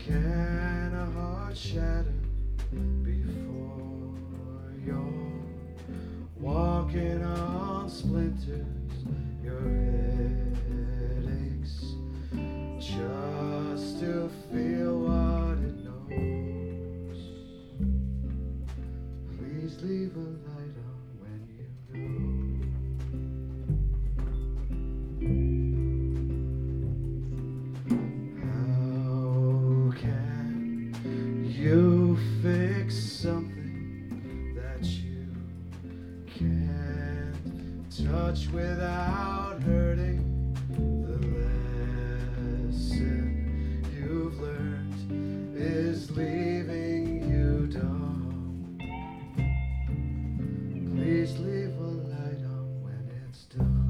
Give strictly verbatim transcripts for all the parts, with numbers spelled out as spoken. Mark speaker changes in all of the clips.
Speaker 1: Can a heart shatter before you're walking on splinters? Your head aches just to feel what it knows. Please leave a light on when you go. How can you fix something that you can't touch without hurting? The lesson you've learned is leaving you dumb. Please leave a light on when it's done.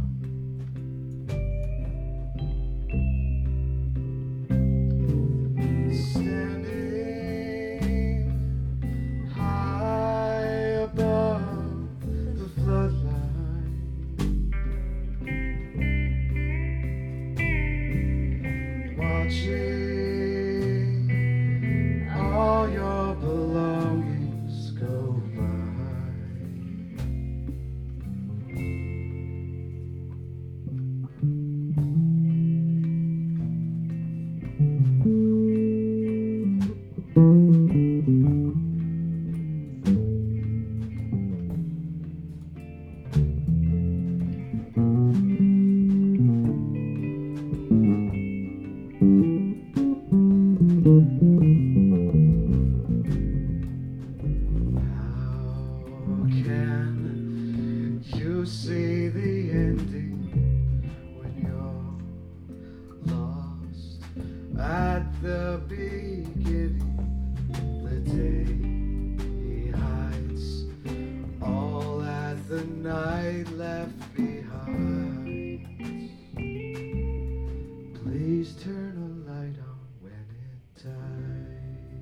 Speaker 1: Standing high above the floodline, watching all your belongings go by. How can you see the ending when you're lost at the beginning? The day hides all that the night left behind. Please turn a light on when it dies.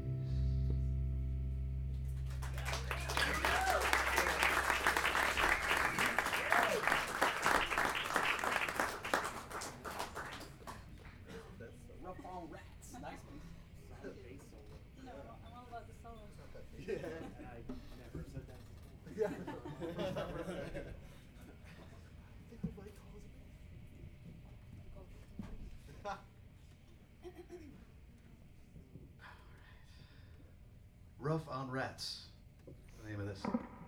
Speaker 2: Rough on Rats. Nice one. Solid bass solo.
Speaker 3: No, I'm all about the solos.
Speaker 2: Yeah. I never said that. Yeah.
Speaker 1: Rough on Rats, the name of this.